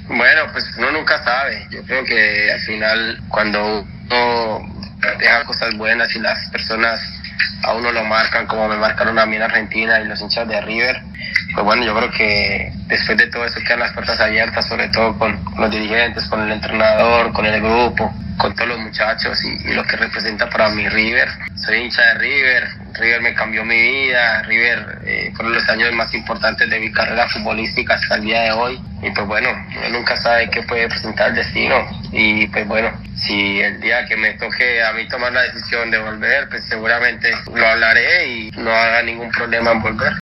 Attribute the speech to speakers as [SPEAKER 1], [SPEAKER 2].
[SPEAKER 1] Bueno, pues uno nunca sabe. Yo creo que al final cuando uno deja cosas buenas y las personas a uno lo marcan como me marcaron a mí en Argentina y los hinchas de River, pues bueno, yo creo que después de todo eso quedan las puertas abiertas, sobre todo con los dirigentes, con el entrenador, con el grupo, con todos los muchachos y lo que representa para mí River. Soy hincha de River, River me cambió mi vida, River fueron los años más importantes de mi carrera futbolística hasta el día de hoy. Y pues bueno, uno nunca sabe qué puede presentar el destino. Y pues bueno, si el día que me toque a mí tomar la decisión de volver, pues seguramente lo hablaré y no haga ningún problema en volver.